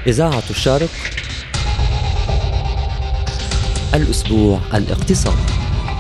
إذاعة الشرق، الأسبوع الاقتصادي.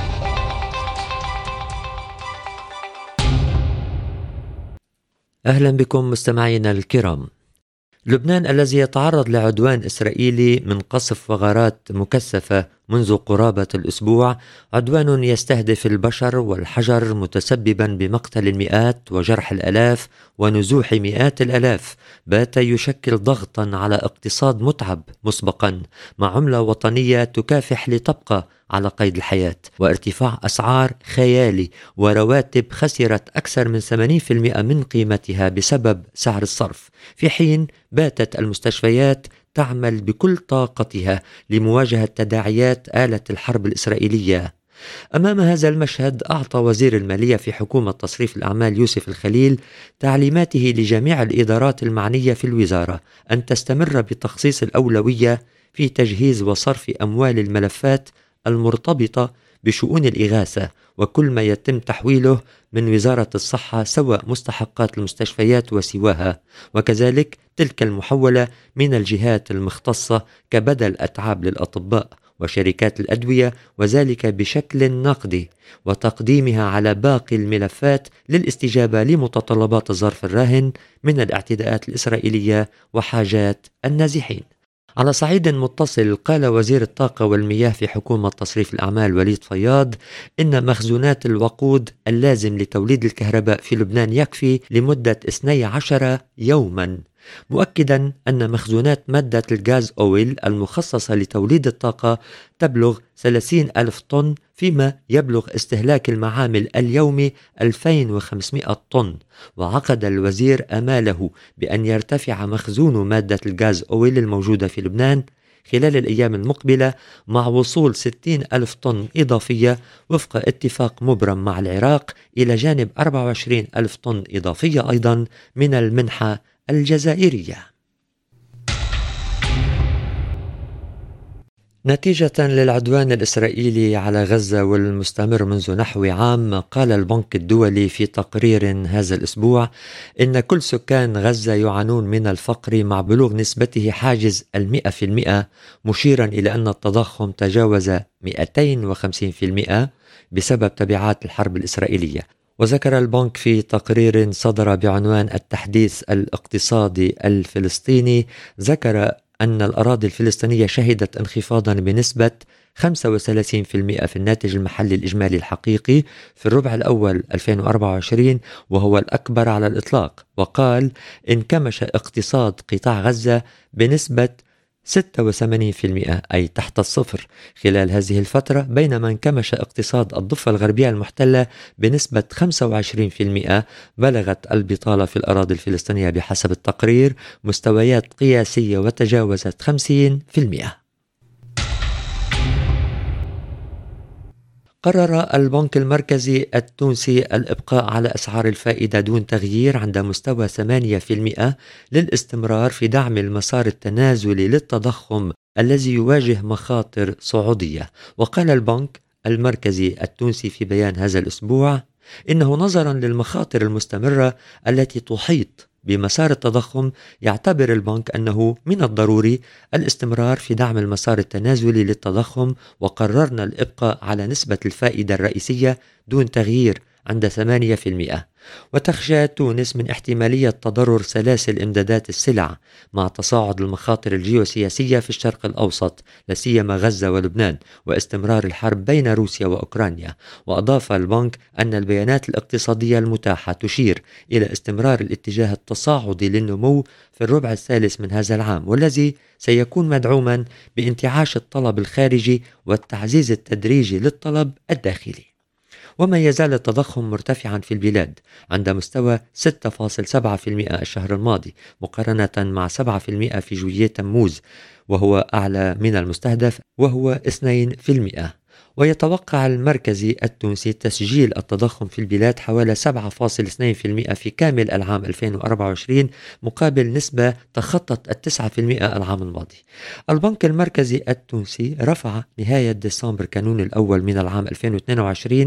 أهلا بكم مستمعينا الكرام. لبنان الذي يتعرض لعدوان إسرائيلي من قصف وغارات مكثفة منذ قرابة الأسبوع، عدوان يستهدف البشر والحجر متسببا بمقتل المئات وجرح الآلاف ونزوح مئات الآلاف، بات يشكل ضغطا على اقتصاد متعب مسبقا، مع عملة وطنية تكافح لتبقى على قيد الحياة، وارتفاع أسعار خيالي ورواتب خسرت أكثر من 80% من قيمتها بسبب سعر الصرف، في حين باتت المستشفيات تعمل بكل طاقتها لمواجهة تداعيات آلة الحرب الإسرائيلية. أمام هذا المشهد، أعطى وزير المالية في حكومة تصريف الأعمال يوسف الخليل تعليماته لجميع الإدارات المعنية في الوزارة أن تستمر بتخصيص الأولوية في تجهيز وصرف أموال الملفات المرتبطة بشؤون الإغاثة وكل ما يتم تحويله من وزارة الصحة، سواء مستحقات المستشفيات وسواها، وكذلك تلك المحولة من الجهات المختصة كبدل أتعاب للأطباء وشركات الأدوية، وذلك بشكل نقدي، وتقديمها على باقي الملفات للاستجابة لمتطلبات الظرف الراهن من الاعتداءات الإسرائيلية وحاجات النازحين. على صعيد متصل، قال وزير الطاقة والمياه في حكومة تصريف الأعمال وليد فياض إن مخزونات الوقود اللازم لتوليد الكهرباء في لبنان يكفي لمدة 12 يوما، مؤكدا أن مخزونات مادة الغاز أويل المخصصة لتوليد الطاقة تبلغ 30 ألف طن، فيما يبلغ استهلاك المعامل اليومي 2500 طن. وعقد الوزير آماله بأن يرتفع مخزون مادة الغاز أويل الموجودة في لبنان خلال الأيام المقبلة مع وصول 60 ألف طن إضافية وفق اتفاق مبرم مع العراق، إلى جانب 24 ألف طن إضافية أيضا من المنحة الجزائرية. نتيجة للعدوان الإسرائيلي على غزة والمستمر منذ نحو عام، قال البنك الدولي في تقرير هذا الأسبوع إن كل سكان غزة يعانون من الفقر مع بلوغ نسبته حاجز 100%، مشيرا إلى أن التضخم تجاوز 250% بسبب تبعات الحرب الإسرائيلية. وذكر البنك في تقرير صدر بعنوان التحديث الاقتصادي الفلسطيني، ذكر أن الأراضي الفلسطينية شهدت انخفاضا بنسبة 35% في الناتج المحلي الإجمالي الحقيقي في الربع الأول 2024، وهو الأكبر على الإطلاق. وقال انكمش اقتصاد قطاع غزة بنسبة 86%، أي تحت الصفر، خلال هذه الفترة، بينما انكمش اقتصاد الضفة الغربية المحتلة بنسبة 25%. بلغت البطالة في الأراضي الفلسطينية بحسب التقرير مستويات قياسية وتجاوزت 50%. قرر البنك المركزي التونسي الإبقاء على أسعار الفائدة دون تغيير عند مستوى 8% للاستمرار في دعم المسار التنازلي للتضخم الذي يواجه مخاطر صعودية. وقال البنك المركزي التونسي في بيان هذا الأسبوع إنه نظرا للمخاطر المستمرة التي تحيط بمسار التضخم، يعتبر البنك أنه من الضروري الاستمرار في دعم المسار التنازلي للتضخم، وقررنا الإبقاء على نسبة الفائدة الرئيسية دون تغيير عند 8%. وتخشى تونس من احتمالية تضرر سلاسل إمدادات السلع مع تصاعد المخاطر الجيوسياسية في الشرق الأوسط، لاسيما غزة ولبنان، واستمرار الحرب بين روسيا وأوكرانيا. وأضاف البنك أن البيانات الاقتصادية المتاحة تشير إلى استمرار الاتجاه التصاعدي للنمو في الربع الثالث من هذا العام، والذي سيكون مدعوما بانتعاش الطلب الخارجي والتعزيز التدريجي للطلب الداخلي. وما يزال التضخم مرتفعا في البلاد عند مستوى 6.7% الشهر الماضي، مقارنة مع 7% في جويلية تموز، وهو أعلى من المستهدف وهو 2%. ويتوقع المركزي التونسي تسجيل التضخم في البلاد حوالي 7.2% في كامل العام 2024، مقابل نسبة تخطت 9% العام الماضي. البنك المركزي التونسي رفع نهاية ديسمبر كانون الأول من العام 2022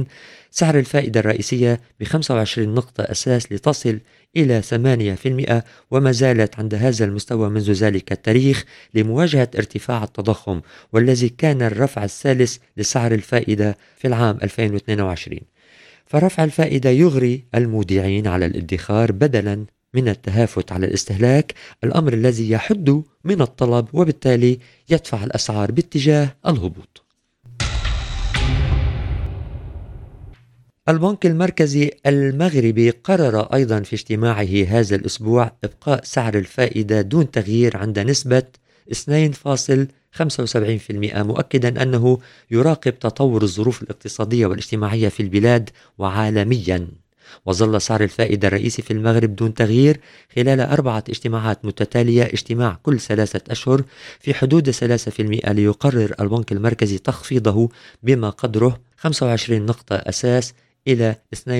سعر الفائدة الرئيسية ب25 نقطة أساس لتصل إلى 8%، وما زالت عند هذا المستوى منذ ذلك التاريخ لمواجهة ارتفاع التضخم، والذي كان الرفع الثالث لسعر الفائدة في العام 2022. فرفع الفائدة يغري المودعين على الادخار بدلا من التهافت على الاستهلاك، الأمر الذي يحد من الطلب وبالتالي يدفع الأسعار باتجاه الهبوط. البنك المركزي المغربي قرر أيضا في اجتماعه هذا الأسبوع إبقاء سعر الفائدة دون تغيير عند نسبة 2.75%، مؤكدا أنه يراقب تطور الظروف الاقتصادية والاجتماعية في البلاد وعالميا. وظل سعر الفائدة الرئيسي في المغرب دون تغيير خلال 4 اجتماعات متتالية، اجتماع كل 3 أشهر في حدود 3%، ليقرر البنك المركزي تخفيضه بما قدره 25 نقطة أساس إلى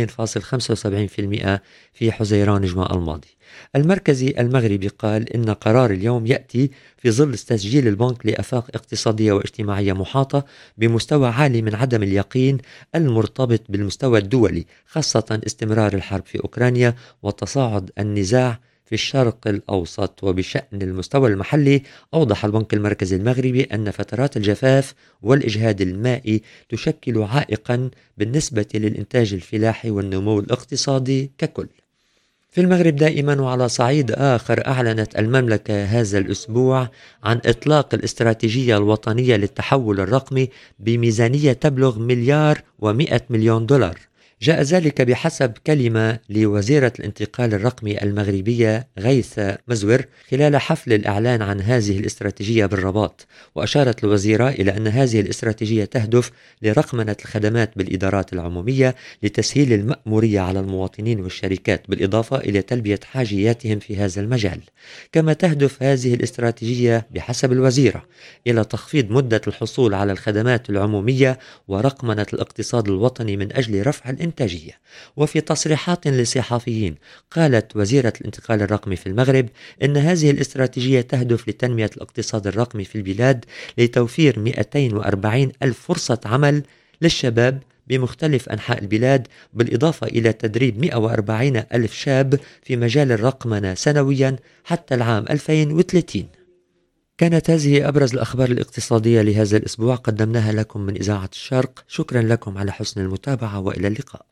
2.75% في حزيران جماء الماضي. المركزي المغربي قال إن قرار اليوم يأتي في ظل تسجيل البنك لآفاق اقتصادية واجتماعية محاطة بمستوى عالي من عدم اليقين المرتبط بالمستوى الدولي، خاصة استمرار الحرب في أوكرانيا وتصاعد النزاع في الشرق الأوسط. وبشأن المستوى المحلي، أوضح البنك المركزي المغربي أن فترات الجفاف والإجهاد المائي تشكل عائقا بالنسبة للإنتاج الفلاحي والنمو الاقتصادي ككل. في المغرب دائما، وعلى صعيد آخر، أعلنت المملكة هذا الأسبوع عن إطلاق الاستراتيجية الوطنية للتحول الرقمي بميزانية تبلغ $100 مليون. جاء ذلك بحسب كلمة لوزيرة الانتقال الرقمي المغربية غيثة مزور خلال حفل الإعلان عن هذه الاستراتيجية بالرباط. وأشارت الوزيرة إلى أن هذه الاستراتيجية تهدف لرقمنة الخدمات بالإدارات العمومية لتسهيل المأمورية على المواطنين والشركات، بالإضافة إلى تلبية حاجياتهم في هذا المجال. كما تهدف هذه الاستراتيجية بحسب الوزيرة إلى تخفيض مدة الحصول على الخدمات العمومية ورقمنة الاقتصاد الوطني من أجل رفع الإنتاجية. وفي تصريحات للصحفيين، قالت وزيرة الانتقال الرقمي في المغرب إن هذه الاستراتيجية تهدف لتنمية الاقتصاد الرقمي في البلاد لتوفير 240 ألف فرصة عمل للشباب بمختلف أنحاء البلاد، بالإضافة إلى تدريب 140 ألف شاب في مجال الرقمنة سنويا حتى العام 2030. كانت هذه أبرز الأخبار الاقتصادية لهذا الأسبوع، قدمناها لكم من إذاعة الشرق. شكرا لكم على حسن المتابعة، وإلى اللقاء.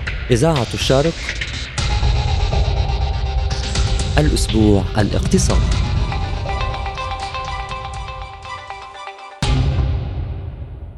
إذاعة الشرق، الأسبوع الاقتصادي.